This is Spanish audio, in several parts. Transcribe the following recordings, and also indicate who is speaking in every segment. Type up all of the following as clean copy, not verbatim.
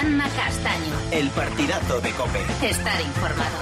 Speaker 1: Juanma Castaño.
Speaker 2: El partidazo de COPE.
Speaker 1: Estar informado.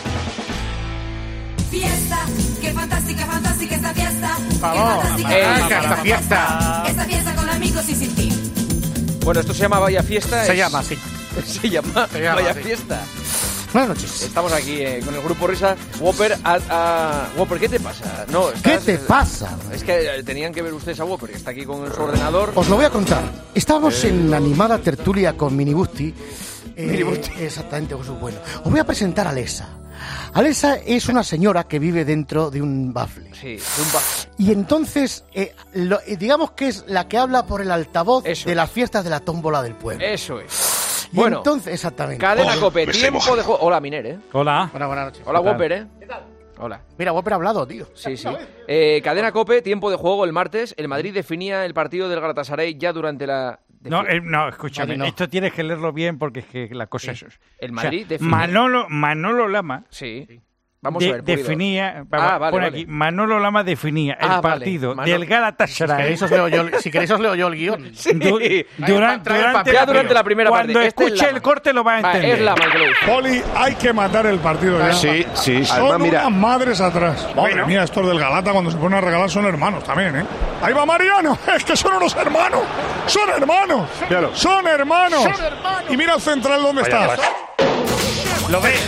Speaker 3: Fiesta, qué fantástica, fantástica esta fiesta.
Speaker 4: Vamos,
Speaker 5: esta fiesta.
Speaker 3: Esta fiesta con amigos y sin ti.
Speaker 4: Bueno, esto se llama Vaya Fiesta.
Speaker 5: Se llama así.
Speaker 4: Se llama Vaya
Speaker 5: así.
Speaker 4: Fiesta.
Speaker 5: Buenas noches.
Speaker 4: Estamos aquí con el grupo Risa. Whopper, Whopper, ¿qué te pasa? No,
Speaker 5: ¿Qué te pasa?
Speaker 4: Es que tenían que ver ustedes a Whopper, que está aquí con su ordenador.
Speaker 5: Os lo voy a contar. Estábamos en la animada tertulia con Minibusti.
Speaker 4: Minibusti.
Speaker 5: Exactamente, eso es bueno. Os voy a presentar a Alesa. Alesa es una señora que vive dentro de un bafle.
Speaker 4: Sí, de un bafle.
Speaker 5: Y entonces, digamos que es la que habla por el altavoz de las fiestas de la tómbola del pueblo.
Speaker 4: Eso es.
Speaker 5: Y
Speaker 4: Bueno,
Speaker 5: entonces, exactamente.
Speaker 4: Cadena COPE, tiempo de juego. Hola, Miner,
Speaker 6: Hola.
Speaker 5: Buenas noches.
Speaker 4: Hola, Whopper,
Speaker 5: ¿Qué tal?
Speaker 4: Hola.
Speaker 5: Mira, Whopper ha hablado, tío.
Speaker 4: Sí. Cadena COPE, tiempo de juego el martes. El Madrid definía el partido del Galatasaray ya durante la...
Speaker 6: No, escúchame,
Speaker 5: Vale, no.
Speaker 6: esto tienes que leerlo bien porque es que la cosa es...
Speaker 4: El Madrid
Speaker 6: definía... Manolo Lama...
Speaker 4: Sí. Vamos a ver.
Speaker 6: Definía...
Speaker 4: Vale,
Speaker 6: pone
Speaker 4: vale.
Speaker 6: aquí, Manolo Lama definía el partido del Galatasaray...
Speaker 5: Si queréis os leo yo el guión.
Speaker 4: Sí.
Speaker 6: Durante
Speaker 4: la primera parte.
Speaker 6: Cuando escuche el corte lo va a entender.
Speaker 4: Es Lama el que lo dice.
Speaker 7: Poli, hay que matar el partido ya.
Speaker 8: Sí.
Speaker 7: Son
Speaker 8: Además, mira,
Speaker 7: unas madres atrás. Madre mía, estos del Galata cuando se ponen a regalar son hermanos también, ¿eh? Ahí va Mariano. Es que son unos hermanos. Son hermanos.
Speaker 8: Míralo.
Speaker 7: Son hermanos. Y mira el central dónde está.
Speaker 6: ¿Lo ves?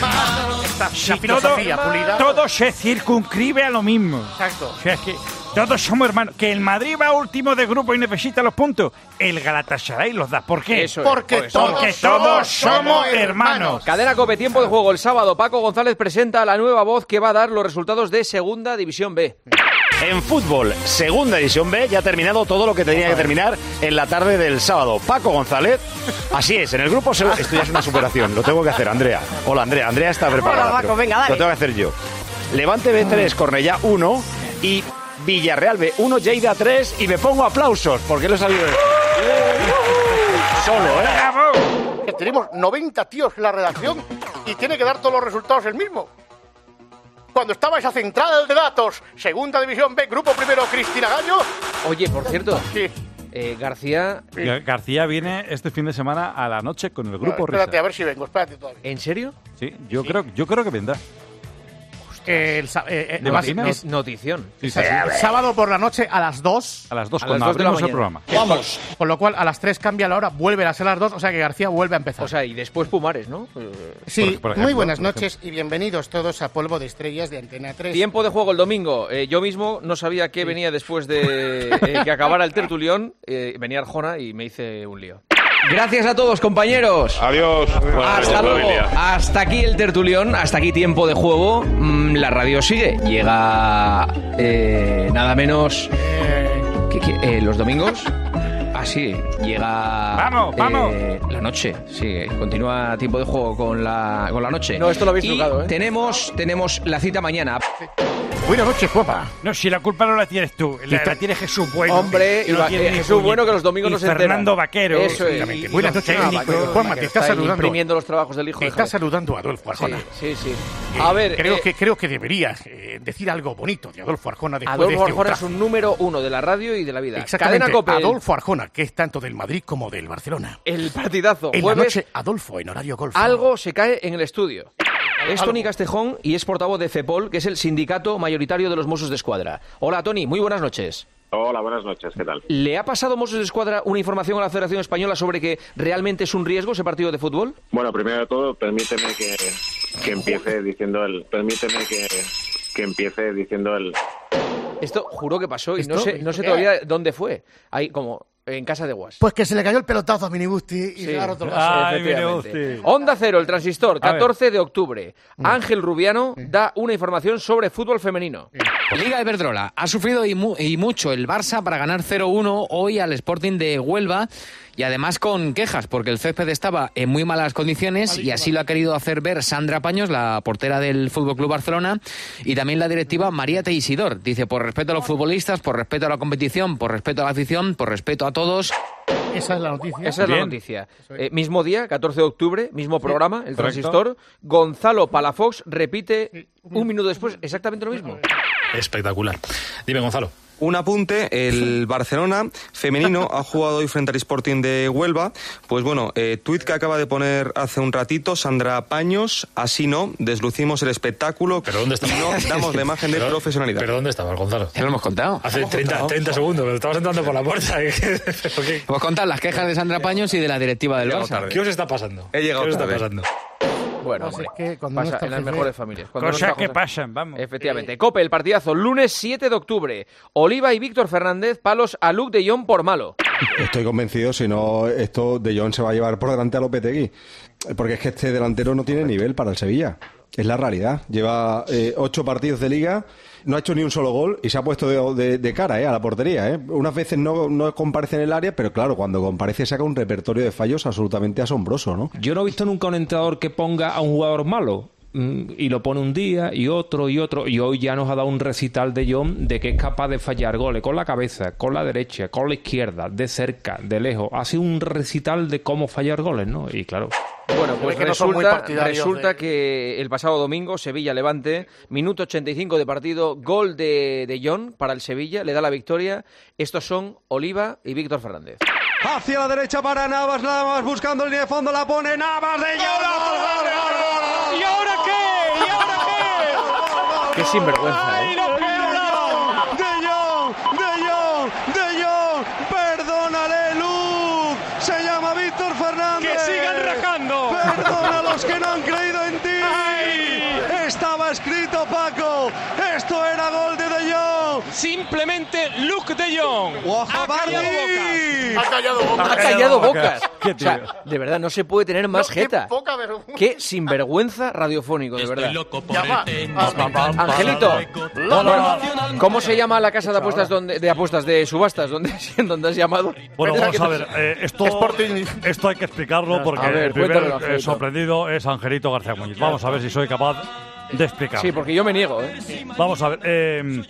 Speaker 5: La filosofía pulida.
Speaker 6: Todo se circunscribe a lo mismo.
Speaker 5: Exacto.
Speaker 6: O sea, es que todos somos hermanos. Que el Madrid va último de grupo y necesita los puntos. El Galatasaray los da. ¿Por qué?
Speaker 4: Eso es.
Speaker 5: Porque
Speaker 6: todos somos hermanos.
Speaker 4: Cadena COPE, tiempo de juego el sábado. Paco González presenta la nueva voz que va a dar los resultados de Segunda División B.
Speaker 8: en fútbol, Segunda División B, ya ha terminado todo lo que tenía que terminar en la tarde del sábado. Paco González, así es, en el grupo... Esto ya es una superación, lo tengo que hacer, Andrea. Hola, Andrea. Andrea está preparada.
Speaker 9: Hola, Paco, venga, dale.
Speaker 8: Lo tengo que hacer yo. Levante B3, Cornellá 1 y Villarreal B1, Lleida 3 y me pongo aplausos, porque lo he salido solo, ¿eh?
Speaker 5: Que tenemos 90 tíos en la redacción y tiene que dar todos los resultados el mismo. Cuando estaba esa central de datos, Segunda División B, Grupo Primero, Cristina Gallo...
Speaker 4: Oye, por cierto,
Speaker 5: Sí.
Speaker 4: García...
Speaker 6: García viene este fin de semana a la noche con el grupo Risa.
Speaker 5: Espérate, a ver si vengo, espérate todavía.
Speaker 4: ¿En serio?
Speaker 6: Sí, yo creo que vendrá.
Speaker 5: Además,
Speaker 4: Es notición.
Speaker 6: Sí.
Speaker 5: sábado por la noche a las 2.
Speaker 6: A las 2
Speaker 4: A
Speaker 6: cuando
Speaker 4: las 2 de la
Speaker 6: abrimos el
Speaker 4: mañana.
Speaker 6: programa.
Speaker 5: Vamos. Con lo cual, a las 3 cambia la hora, vuelven a ser las 2, o sea que García vuelve a empezar.
Speaker 4: O sea, y después Pumares, ¿no?
Speaker 5: sí,
Speaker 6: por ejemplo,
Speaker 5: muy buenas noches y bienvenidos todos a Polvo de Estrellas de Antena 3.
Speaker 4: Tiempo de juego el domingo. Yo mismo no sabía qué venía después de que acabara el tertulión. Venía Arjona y me hice un lío. Gracias a todos, compañeros.
Speaker 8: Adiós.
Speaker 4: Hasta luego. Hasta aquí el tertulión, hasta aquí tiempo de juego. La radio sigue. Llega nada menos los domingos. Sí, llega
Speaker 6: Vamos.
Speaker 4: la noche. Sí, continúa tiempo de juego con la noche.
Speaker 5: No, esto lo habéis
Speaker 4: y
Speaker 5: trucado, ¿eh?
Speaker 4: tenemos la cita mañana.
Speaker 5: Buenas noches, guapa.
Speaker 6: No, si la culpa no la tienes tú, la tiene Jesús Bueno.
Speaker 4: Hombre,
Speaker 6: que no tiene ni
Speaker 4: Jesús Bueno, que los domingos
Speaker 6: y
Speaker 4: no se entera.
Speaker 6: Fernando Vaquero.
Speaker 4: Eso es.
Speaker 6: Y-
Speaker 5: Buenas noches, Juanma, te está saludando.
Speaker 4: Imprimiendo los trabajos del hijo
Speaker 5: Te
Speaker 4: de
Speaker 5: está
Speaker 4: Javier.
Speaker 5: saludando Adolfo Arjona.
Speaker 4: Sí. A ver,
Speaker 5: Creo que deberías decir algo bonito de Adolfo Arjona después de
Speaker 4: Adolfo
Speaker 5: este
Speaker 4: Arjona es
Speaker 5: ultraje.
Speaker 4: un número uno de la radio y de la vida.
Speaker 5: Exactamente,
Speaker 4: Cadena COPE,
Speaker 5: Adolfo Arjona, que es tanto del Madrid como del Barcelona.
Speaker 4: el partidazo.
Speaker 5: En la
Speaker 4: Jueves,
Speaker 5: noche, Adolfo, en horario golf.
Speaker 4: algo se cae en el estudio. Es
Speaker 5: Algo.
Speaker 4: Toni Castejón y es portavoz de FEPOL, que es el sindicato mayoritario de los Mossos de Escuadra. Hola, Toni, muy buenas noches.
Speaker 10: Hola, buenas noches, ¿qué tal?
Speaker 4: ¿Le ha pasado Mossos de Escuadra una información a la Federación Española sobre que realmente es un riesgo ese partido de fútbol?
Speaker 10: Bueno, primero de todo, permíteme que empiece diciendo el... Permíteme que empiece diciendo el...
Speaker 4: Esto juro que pasó y
Speaker 5: ¿Esto?
Speaker 4: no sé
Speaker 5: ¿Esto qué?
Speaker 4: todavía dónde fue. Ahí, como en casa de Guas.
Speaker 5: Pues que se le cayó el pelotazo a Minibusti y
Speaker 4: Sí.
Speaker 5: se le ha roto el vaso.
Speaker 6: Ay,
Speaker 4: Efectivamente.
Speaker 6: mire usted.
Speaker 4: Onda Cero, el transistor,
Speaker 6: A ver.
Speaker 4: 14 de octubre. Ángel Rubiano da una información sobre fútbol femenino.
Speaker 11: Liga Iberdrola. Ha sufrido y mucho el Barça para ganar 0-1 hoy al Sporting de Huelva y además con quejas porque el césped estaba en muy malas condiciones y así lo ha querido hacer ver Sandra Paños, la portera del FC Barcelona, y también la directiva María Teisidor. Dice, por respeto a los futbolistas, por respeto a la competición, por respeto a la afición, por respeto a todos.
Speaker 5: Esa es la noticia.
Speaker 4: Esa es la
Speaker 6: Bien.
Speaker 4: noticia. Mismo día, 14 de octubre, mismo programa, el
Speaker 6: correcto.
Speaker 4: transistor. Gonzalo Palafox repite un minuto después exactamente lo mismo.
Speaker 12: Espectacular. Dime, Gonzalo.
Speaker 2: Un apunte, el Barcelona femenino ha jugado hoy frente al Sporting de Huelva. Pues bueno, tuit que acaba de poner hace un ratito Sandra Paños, así no, deslucimos el espectáculo.
Speaker 9: ¿Pero dónde está?
Speaker 2: No damos la imagen de profesionalidad.
Speaker 9: ¿Pero dónde estabas, Gonzalo?
Speaker 11: Ya lo hemos contado.
Speaker 9: Hace 30 segundos, pero estabas entrando por la puerta.
Speaker 11: Pues contar las quejas de Sandra Paños y de la directiva del Barça.
Speaker 9: ¿Qué os está pasando?
Speaker 2: He llegado
Speaker 9: ¿Qué os está
Speaker 2: tarde.
Speaker 9: pasando?
Speaker 4: Bueno,
Speaker 5: Pues
Speaker 4: hombre,
Speaker 5: es que cuando
Speaker 4: pasa
Speaker 5: no está
Speaker 4: en las
Speaker 5: jefe-
Speaker 4: mejores familias. Cuando
Speaker 6: Cosas
Speaker 4: no
Speaker 6: que
Speaker 4: está
Speaker 6: pasan, vamos.
Speaker 4: Efectivamente. Cope, el partidazo, lunes 7 de octubre. Oliva y Víctor Fernández, palos a Luc de Jong por malo.
Speaker 12: Estoy convencido, si no, esto de Jong se va a llevar por delante a Lopetegui. Porque es que este delantero no tiene nivel para el Sevilla. Es la realidad. Lleva 8 partidos de liga, no ha hecho ni un solo gol y se ha puesto de cara a la portería. Unas veces no comparece en el área, pero claro, cuando comparece saca un repertorio de fallos absolutamente asombroso, ¿no?
Speaker 13: Yo no he visto nunca un entrenador que ponga a un jugador malo y lo pone un día y otro, y hoy ya nos ha dado un recital de Jong de que es capaz de fallar goles con la cabeza, con la derecha, con la izquierda, de cerca, de lejos. Ha sido un recital de cómo fallar goles, ¿no? Y claro...
Speaker 4: Bueno, pues
Speaker 5: que no son muy partidarios
Speaker 4: resulta que el pasado domingo, Sevilla-Levante, minuto 85 de partido, gol de Jong para el Sevilla, le da la victoria. Estos son Oliva y Víctor Fernández.
Speaker 12: Hacia la derecha para Navas, buscando línea de fondo, la pone Navas de Jong.
Speaker 6: ¿Y ahora qué? ¿Y ahora qué?
Speaker 4: Qué sinvergüenza, ¿eh?
Speaker 12: De Jong, perdónale, Luc. Se llama Víctor Fernández.
Speaker 6: ¡Que sigan rajando!
Speaker 12: Perdona a los que no han creído en ti. Estaba escrito, Paco. Esto era gol de Jong.
Speaker 6: Simplemente Luc de Jong.
Speaker 12: Ha callado bocas.
Speaker 5: Ha callado bocas.
Speaker 4: Ha callado bocas.
Speaker 6: Qué
Speaker 4: O sea, de verdad, no se puede tener más
Speaker 5: No,
Speaker 4: jeta.
Speaker 5: Qué poca vergüenza.
Speaker 4: Qué sinvergüenza radiofónico, de verdad.
Speaker 5: Llama.
Speaker 4: Angelito, bueno, ¿cómo se llama la casa de apuestas de subastas donde has llamado?
Speaker 7: Bueno,
Speaker 5: Espera,
Speaker 7: vamos a
Speaker 5: que
Speaker 7: ver, esto hay que explicarlo porque
Speaker 4: A ver,
Speaker 7: el primer
Speaker 4: cuéntamelo, Angelito.
Speaker 7: sorprendido es Angelito García Muñiz. Vamos a ver si soy capaz de explicarlo.
Speaker 4: Sí, porque yo me niego, ¿eh?
Speaker 7: Vamos a ver,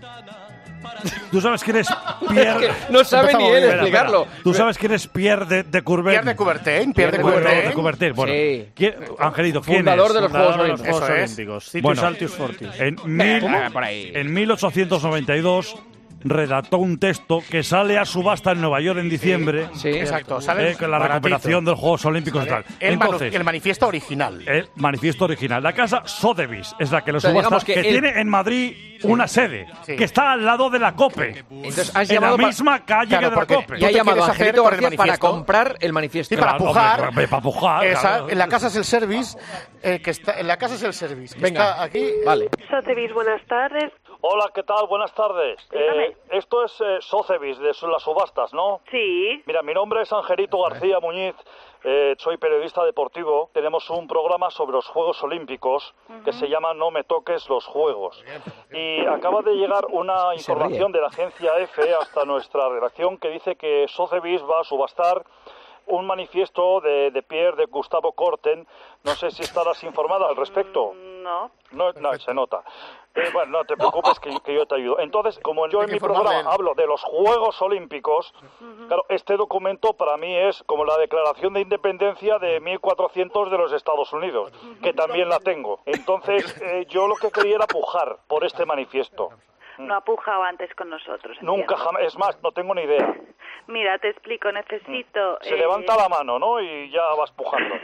Speaker 7: ¿tú sabes quién es Pierre?
Speaker 4: Es que no sabe ni él explicarlo.
Speaker 7: ¿Tú sabes quién es Pierre de Coubertin?
Speaker 5: Pierre de Coubertin.
Speaker 4: Pierre de Coubertin.
Speaker 7: De Coubertin, bueno.
Speaker 4: Sí.
Speaker 7: Angelito, ¿quién
Speaker 4: Fundador
Speaker 7: es?
Speaker 4: de los Juegos Olímpicos.
Speaker 5: Eso es.
Speaker 6: Citus
Speaker 7: Bueno,
Speaker 6: Altius Fortis.
Speaker 4: Por ahí.
Speaker 7: En 1892 redactó un texto que sale a subasta en Nueva York en diciembre.
Speaker 4: Sí,
Speaker 5: Exacto. ¿Sabes?
Speaker 7: Con la
Speaker 6: Baratito.
Speaker 7: recuperación de los Juegos Olímpicos y tal. Entonces,
Speaker 5: El manifiesto original.
Speaker 7: el manifiesto original. La casa Sotheby's es la que lo
Speaker 4: O sea,
Speaker 7: subasta,
Speaker 4: digamos
Speaker 7: que,
Speaker 4: que él-
Speaker 7: tiene en Madrid una sede,
Speaker 5: Sí.
Speaker 7: que está al lado de la COPE.
Speaker 4: Entonces has
Speaker 7: en la
Speaker 4: llamado
Speaker 7: misma calle
Speaker 5: Claro,
Speaker 7: que de la
Speaker 5: porque
Speaker 7: COPE.
Speaker 4: y ha
Speaker 5: te
Speaker 4: llamado a
Speaker 5: quieres hacer
Speaker 4: Angelito
Speaker 5: por el
Speaker 4: García para
Speaker 5: manifiesto.
Speaker 4: comprar el manifiesto.
Speaker 5: Sí, para
Speaker 7: Claro,
Speaker 5: pujar.
Speaker 7: hombre, para pujar,
Speaker 5: Esa,
Speaker 7: claro.
Speaker 5: en la casa es el service, que está, en la casa es el service, que
Speaker 4: Venga,
Speaker 5: está aquí.
Speaker 4: vale.
Speaker 14: Sotheby's, buenas tardes.
Speaker 15: Hola, ¿qué tal? Buenas tardes.
Speaker 14: Dígame.
Speaker 15: Esto es Sotheby's, de las subastas, ¿no?
Speaker 14: Sí.
Speaker 15: Mira, mi nombre es Angelito García Muñiz, soy periodista deportivo. Tenemos un programa sobre los Juegos Olímpicos que se llama No me toques los Juegos. Y acaba de llegar una información de la agencia EFE hasta nuestra redacción que dice que Sotheby's va a subastar un manifiesto de Pierre de Gustavo Corten. No sé si estarás informada al respecto.
Speaker 14: No.
Speaker 15: No, se nota. Bueno, no te preocupes que yo te ayudo. Entonces, como yo en mi programa hablo de los Juegos Olímpicos, claro, este documento para mí es como la Declaración de Independencia de 1400 de los Estados Unidos, que también la tengo. Entonces, yo lo que quería era pujar por este manifiesto.
Speaker 14: No ha pujado antes con nosotros.
Speaker 15: Nunca, jamás. Es más, no tengo ni idea.
Speaker 14: Mira, te explico, necesito...
Speaker 15: Se levanta la mano, ¿no? Y ya vas pujando.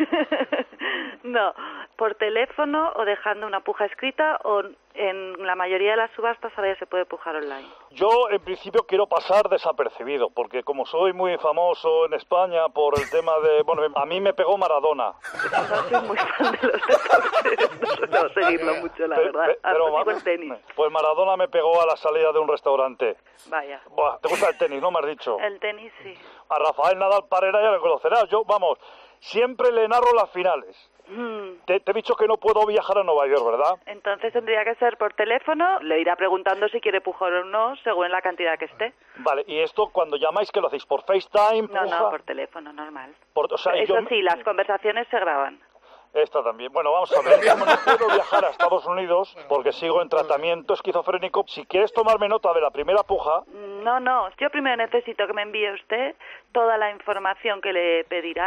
Speaker 14: No, por teléfono o dejando una puja escrita o en la mayoría de las subastas ahora ya se puede pujar online.
Speaker 15: Yo, en principio, quiero pasar desapercibido, porque como soy muy famoso en España por el tema de... Bueno, a mí me pegó Maradona.
Speaker 14: No soy muy fan de los deportes, no suelo seguirlo mucho, la verdad. Sigo el tenis.
Speaker 15: Pues Maradona me pegó a la salida de un restaurante.
Speaker 14: Vaya.
Speaker 15: Buah, ¿te gusta el tenis, no me has dicho?
Speaker 14: El tenis, sí.
Speaker 15: A Rafael Nadal Parera ya lo conocerás. Yo, vamos, siempre le narro las finales. Te he dicho que no puedo viajar a Nueva York, ¿verdad?
Speaker 14: Entonces tendría que ser por teléfono. Le irá preguntando si quiere pujar o no, según la cantidad que esté.
Speaker 15: Vale, y esto cuando llamáis, ¿qué lo hacéis? ¿Por FaceTime?
Speaker 14: No, por teléfono, normal.
Speaker 15: O sea,
Speaker 14: Eso sí, las conversaciones se graban.
Speaker 15: Esta también. Bueno, vamos a ver. Como no puedo viajar a Estados Unidos porque sigo en tratamiento esquizofrénico, si quieres tomarme nota de la primera puja...
Speaker 14: No. Yo primero necesito que me envíe usted toda la información que le pedirán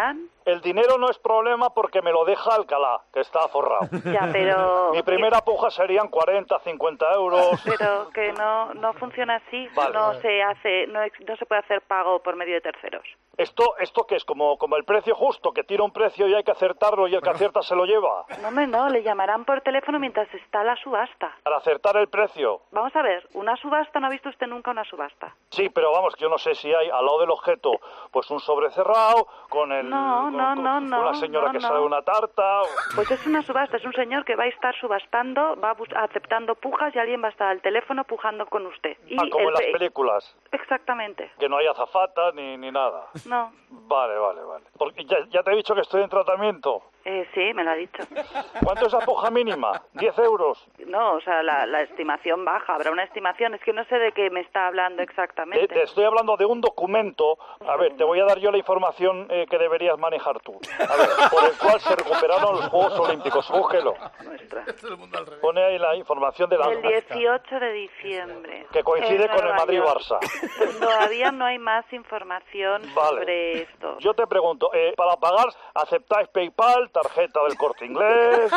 Speaker 15: El dinero no es problema porque me lo deja Alcalá, que está forrado.
Speaker 14: Ya, pero...
Speaker 15: Mi primera puja serían 40, 50 euros.
Speaker 14: Pero que no funciona así,
Speaker 15: Vale.
Speaker 14: no se puede hacer pago por medio de terceros.
Speaker 15: ¿Esto qué es? Como el precio justo, que tira un precio y hay que acertarlo y el que acierta se lo lleva.
Speaker 14: No, le llamarán por teléfono mientras está la subasta.
Speaker 15: Para acertar el precio.
Speaker 14: Vamos a ver, ¿una subasta? ¿No ha visto usted nunca una subasta?
Speaker 15: Sí, pero vamos, que yo no sé si hay al lado del objeto pues un sobre cerrado con una señora que sabe una tarta.
Speaker 14: Pues es una subasta, es un señor que va a estar subastando, aceptando pujas y alguien va a estar al teléfono pujando con usted. Y
Speaker 15: como en las películas.
Speaker 14: Exactamente.
Speaker 15: Que no hay azafata ni nada.
Speaker 14: No.
Speaker 15: Vale. Porque ya te he dicho que estoy en tratamiento.
Speaker 14: Sí, me lo ha dicho.
Speaker 15: ¿Cuánto es la puja mínima? ¿10 euros?
Speaker 14: No, o sea, la estimación baja. Habrá una estimación. Es que no sé de qué me está hablando exactamente.
Speaker 15: Te estoy hablando de un documento. A ver, te voy a dar yo la información que deberías manejar tú. A ver, por el cual se recuperaron los Juegos Olímpicos. Búsquelo. Pone ahí la información de la...
Speaker 14: El 18 de diciembre.
Speaker 15: Que coincide con el Madrid-Barça.
Speaker 14: Todavía no hay más información sobre esto.
Speaker 15: Yo te pregunto, para pagar, ¿aceptáis PayPal, tarjeta del Corte Inglés?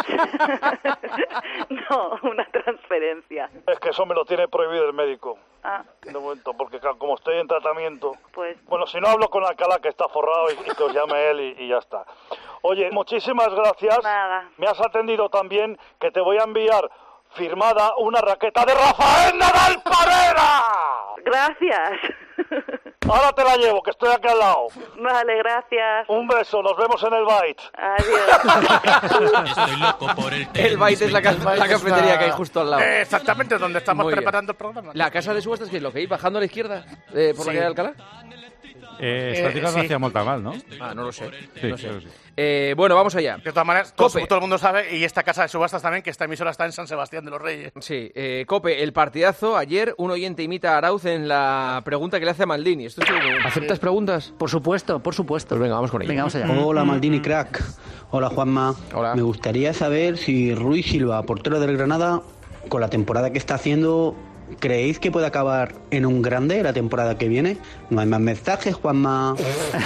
Speaker 14: No, una transferencia.
Speaker 15: Es que eso me lo tiene prohibido el médico.
Speaker 14: Ah.
Speaker 15: De momento, porque como estoy en tratamiento...
Speaker 14: Pues...
Speaker 15: Bueno, si no hablo con Alcalá, que está forrado, y que os llame él y ya está. Oye, muchísimas gracias.
Speaker 14: Nada.
Speaker 15: Me has atendido también, que te voy a enviar firmada una raqueta de Rafael Nadal Parera.
Speaker 14: Gracias.
Speaker 15: Ahora te la llevo, que estoy aquí al lado.
Speaker 14: Vale, gracias.
Speaker 15: Un beso, nos vemos en el Byte.
Speaker 14: Adiós.
Speaker 16: Estoy loco por
Speaker 4: el Byte es la cafetería que hay justo al lado.
Speaker 5: Exactamente, donde estamos
Speaker 4: Muy bien.
Speaker 5: preparando el programa.
Speaker 4: La casa de subastas, ¿qué es lo que hay? ¿Bajando a la izquierda? ¿Por la calle de Alcalá?
Speaker 6: Esta tira no hacía molta mal, ¿no?
Speaker 4: No lo sé.
Speaker 6: Sí,
Speaker 4: No sé.
Speaker 6: creo que sí.
Speaker 4: Bueno, vamos allá.
Speaker 5: De todas maneras,
Speaker 4: Cope.
Speaker 5: todo el mundo sabe, y esta casa de subastas también, que esta emisora está en San Sebastián de los Reyes.
Speaker 4: Sí, Cope, el partidazo. Ayer un oyente imita a Arauz en la pregunta que le hace a Maldini. ¿Aceptas preguntas?
Speaker 17: Por supuesto. Pues
Speaker 4: venga, vamos con ello.
Speaker 17: Venga, vamos allá.
Speaker 18: Hola Maldini crack. Hola Juanma.
Speaker 4: Hola.
Speaker 18: Me gustaría saber si Rui Silva, portero del Granada, con la temporada que está haciendo, ¿creéis que puede acabar en un grande la temporada que viene? No hay más mensajes, Juanma.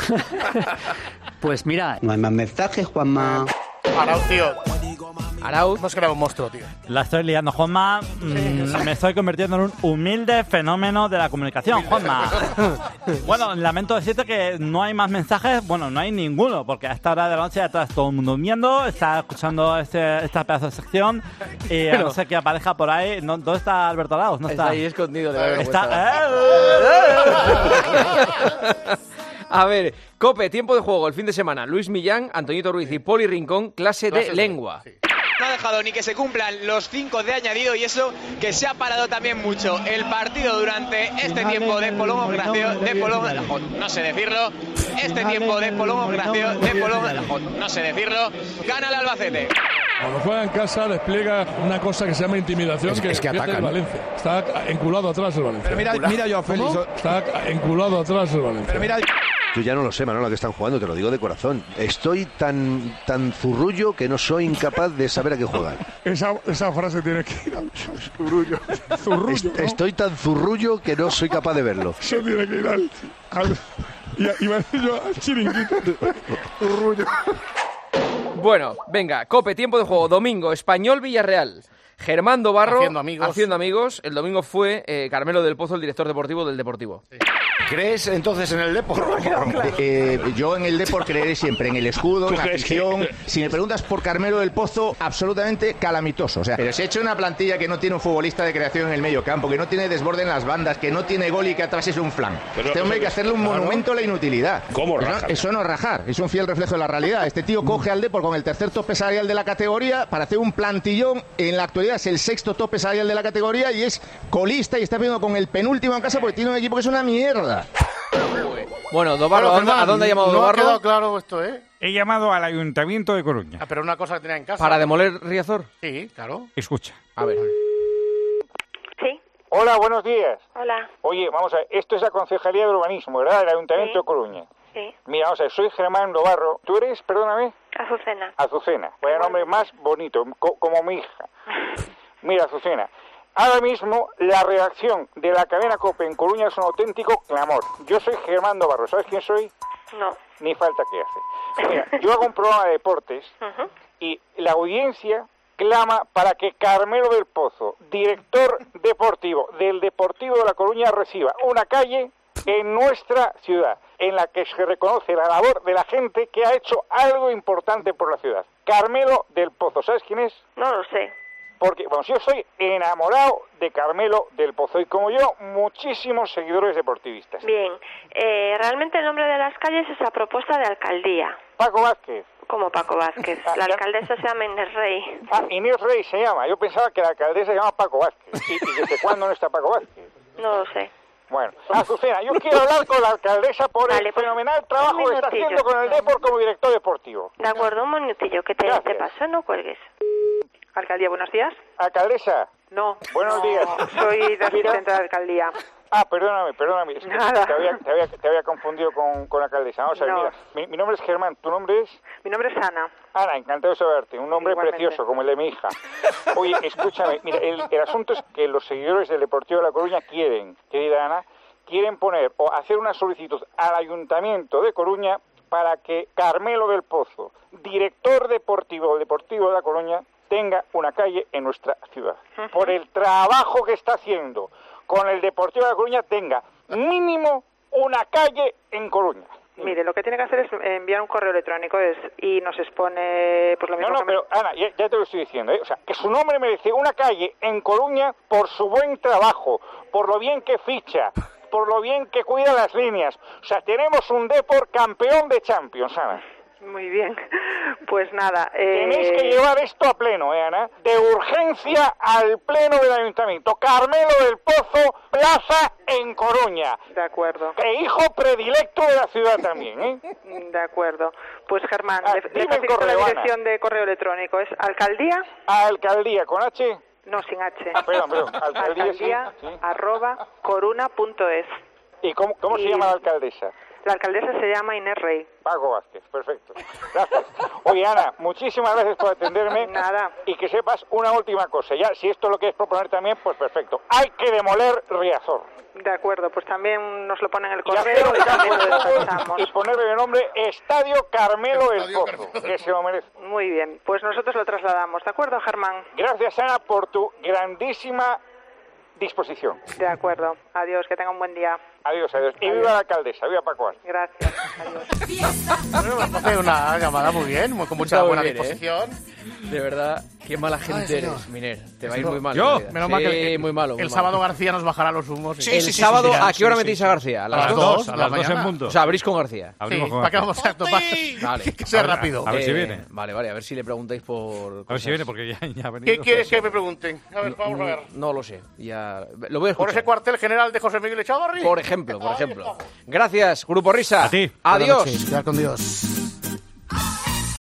Speaker 17: Pues mira...
Speaker 18: No hay más mensajes, Juanma.
Speaker 5: Arauz, tío.
Speaker 4: Arauz.
Speaker 5: Hemos creado un monstruo, tío.
Speaker 6: La estoy liando, Juanma. Me estoy convirtiendo en un humilde fenómeno de la comunicación, Juanma. Bueno, lamento decirte que no hay más mensajes. Bueno, no hay ninguno, porque a esta hora de la noche ya está todo el mundo durmiendo, está escuchando esta pedazo de sección. Y a no ser que aparezca por ahí. ¿Dónde está Alberto Arauz? No está
Speaker 4: ahí escondido.
Speaker 6: Está...
Speaker 4: A ver, Cope, tiempo de juego, el fin de semana. Luis Millán, Antoñito Ruiz y Poli Rincón, clase de lengua.
Speaker 19: No ha dejado ni que se cumplan los 5 de añadido y eso que se ha parado también mucho el partido durante este tiempo de no sé decirlo, no sé decirlo, gana el Albacete.
Speaker 20: Cuando juega en casa despliega una cosa que se llama intimidación, es que ataca el Valencia. Está enculado atrás el Valencia.
Speaker 21: Pero mira yo a Félix.
Speaker 20: Está enculado atrás el Valencia.
Speaker 21: Pero mira... Yo ya no lo sé, Manolo, que están jugando, te lo digo de corazón. Estoy tan zurrullo que no soy incapaz de saber a qué juegan.
Speaker 7: Esa frase tiene que ir al zurrullo. Zurrullo, ¿no?
Speaker 21: Estoy tan zurrullo que no soy capaz de verlo.
Speaker 7: Eso tiene que ir al iba a decir yo al chiringuito. Zurrullo.
Speaker 4: Bueno, venga, Cope, tiempo de juego, domingo, Español Villarreal. Germán Dobarro haciendo amigos. El domingo fue Carmelo del Pozo, el director deportivo del Deportivo.
Speaker 21: Sí. ¿Crees entonces en el Depor?
Speaker 22: Yo en el Depor creeré siempre, en el escudo, en la afición. Si me preguntas por Carmelo del Pozo, absolutamente calamitoso. O sea, pero se ha hecho una plantilla que no tiene un futbolista de creación en el medio campo, que no tiene desborde en las bandas, que no tiene gol y que atrás es un flan. Este hombre hay que hacerle un monumento a la inutilidad.
Speaker 20: ¿Cómo rajar?
Speaker 22: Eso no es rajar, es un fiel reflejo de la realidad. Este tío coge al Depor con el tercer tope salarial de la categoría para hacer un plantillón. En la actualidad es el sexto tope salarial de la categoría y es colista y está viendo con el penúltimo en casa porque tiene un equipo que es una mierda.
Speaker 4: Bueno, Dobarro, ¿a dónde ha llamado Dobarro?
Speaker 5: No ha quedado claro esto, ¿eh?
Speaker 6: He llamado al Ayuntamiento de Coruña.
Speaker 5: Pero una cosa que tenía en casa.
Speaker 4: ¿Para demoler Riazor?
Speaker 5: Sí, claro.
Speaker 6: Escucha.
Speaker 4: A ver.
Speaker 23: Sí.
Speaker 24: Hola, buenos días.
Speaker 23: Hola.
Speaker 24: Oye, vamos a ver, esto es la Concejalía de Urbanismo, ¿verdad? Del Ayuntamiento de Coruña.
Speaker 23: Sí.
Speaker 24: Mira, vamos a ver, soy Germán Dobarro. ¿Tú eres, perdóname?
Speaker 23: Azucena.
Speaker 24: Azucena. Vaya nombre más bonito, como mi hija. Mira, Azucena, ahora mismo la redacción de la cadena COPE en Coruña es un auténtico clamor. Yo soy Germán Dobarro, ¿sabes quién soy?
Speaker 23: No.
Speaker 24: Ni falta que hace. Mira, yo hago un programa de deportes y la audiencia clama para que Carmelo del Pozo, director deportivo del Deportivo de La Coruña, reciba una calle en nuestra ciudad, en la que se reconoce la labor de la gente que ha hecho algo importante por la ciudad. Carmelo del Pozo, ¿sabes quién es?
Speaker 23: No lo sé.
Speaker 24: Porque, bueno, yo soy enamorado de Carmelo del Pozo y como yo, muchísimos seguidores deportivistas.
Speaker 23: Bien, realmente el nombre de las calles es a propuesta de alcaldía.
Speaker 24: Paco Vázquez.
Speaker 23: ¿Cómo Paco Vázquez? La alcaldesa se llama Inés Rey.
Speaker 24: Ah, Inés Rey se llama. Yo pensaba que la alcaldesa se llama Paco Vázquez. ¿Y desde cuándo no está Paco Vázquez?
Speaker 23: No lo sé.
Speaker 24: Bueno, Azucena, yo quiero hablar con la alcaldesa por el fenomenal trabajo que está haciendo con el Depor como director deportivo.
Speaker 23: De acuerdo, un minutillo, que te paso, no cuelgues.
Speaker 1: Alcaldía, buenos días.
Speaker 24: Alcaldesa.
Speaker 1: No.
Speaker 24: Buenos días.
Speaker 1: Soy de asistente de alcaldía.
Speaker 24: Ah, perdóname. Es que
Speaker 1: Nada.
Speaker 24: te había confundido con la alcaldesa. Vamos a ver,
Speaker 1: No.
Speaker 24: mira, mi nombre es Germán, ¿tu nombre es?
Speaker 1: Mi nombre es Ana.
Speaker 24: Ana, encantado de saberte. Un nombre
Speaker 1: Igualmente.
Speaker 24: precioso, como el de mi hija. Oye, escúchame, mira, el asunto es que los seguidores del Deportivo de La Coruña quieren, querida Ana, poner o hacer una solicitud al Ayuntamiento de Coruña para que Carmelo del Pozo, director deportivo del Deportivo de La Coruña, tenga una calle en nuestra ciudad. Por el trabajo que está haciendo con el Deportivo de La Coruña, tenga mínimo una calle en Coruña.
Speaker 1: Mire, lo que tiene que hacer es enviar un correo electrónico y nos expone pues lo mismo.
Speaker 24: No, pero Ana, ya te lo estoy diciendo, ¿eh? O sea, que su nombre merece una calle en Coruña por su buen trabajo, por lo bien que ficha, por lo bien que cuida las líneas. O sea, tenemos un Depor campeón de Champions, Ana.
Speaker 1: Muy bien, pues nada.
Speaker 24: Tenéis que llevar esto a pleno, Ana. De urgencia al pleno del ayuntamiento. Carmelo del Pozo, plaza en Coruña.
Speaker 1: De acuerdo.
Speaker 24: E hijo predilecto de la ciudad también, ¿eh?
Speaker 1: De acuerdo. Pues Germán, le
Speaker 24: dime el
Speaker 1: facilito
Speaker 24: correo,
Speaker 1: la
Speaker 24: Ana.
Speaker 1: dirección de correo electrónico. ¿Es alcaldía?
Speaker 24: Alcaldía, ¿con H?
Speaker 1: No, sin H.
Speaker 24: Ah, perdón. Alcaldía, sí.
Speaker 1: @coruna.es.
Speaker 24: ¿Y cómo se llama la alcaldesa?
Speaker 1: La alcaldesa se llama Inés Rey.
Speaker 24: Paco Vázquez, perfecto. Gracias. Oye, Ana, muchísimas gracias por atenderme.
Speaker 1: Nada.
Speaker 24: Y que sepas una última cosa. Ya, si esto lo quieres proponer también, pues perfecto. Hay que demoler Riazor.
Speaker 1: De acuerdo, pues también nos lo ponen en el
Speaker 24: Y hacer
Speaker 1: correo
Speaker 24: un
Speaker 1: y también
Speaker 24: campo
Speaker 1: lo
Speaker 24: de fútbol
Speaker 1: despachamos.
Speaker 24: y ponerle el nombre Estadio Carmelo del Pozo, que se lo merece.
Speaker 1: Muy bien, pues nosotros lo trasladamos. ¿De acuerdo, Germán?
Speaker 24: Gracias, Ana, por tu grandísima disposición.
Speaker 1: De acuerdo. Adiós, que tenga un buen día.
Speaker 24: Adiós. Y viva la alcaldesa, viva Paco Vázquez.
Speaker 1: Gracias.
Speaker 5: Hace una llamada muy bien, con mucha
Speaker 4: Está muy
Speaker 5: buena
Speaker 4: bien,
Speaker 5: disposición.
Speaker 4: De verdad, qué mala gente
Speaker 5: señor.
Speaker 4: eres, Miner. Te va a ir muy mal.
Speaker 5: ¿Yo?
Speaker 4: en la vida.
Speaker 5: Menos mal que
Speaker 4: muy malo.
Speaker 5: el sábado García nos bajará los humos.
Speaker 4: El sábado, ¿a qué hora metéis a García?
Speaker 5: A las 2
Speaker 4: a las 2 en punto. O sea, abrís con García.
Speaker 5: Sí, ¿para qué vamos a topar?
Speaker 4: Vale.
Speaker 5: Que sea rápido.
Speaker 13: A ver si viene.
Speaker 4: Vale, a ver si le preguntáis por.
Speaker 13: A ver si viene, porque ya ha venido.
Speaker 5: ¿Qué quieres que me pregunten? A ver, vamos a ver.
Speaker 4: No lo sé. Ya. Lo voy a
Speaker 5: ¿Por
Speaker 4: escuchar.
Speaker 5: ese cuartel general de José Miguel Echavarri?
Speaker 4: Por ejemplo. Gracias, Grupo Risa.
Speaker 13: A ti.
Speaker 4: Adiós.
Speaker 5: Buenas noches, cuidad con Dios.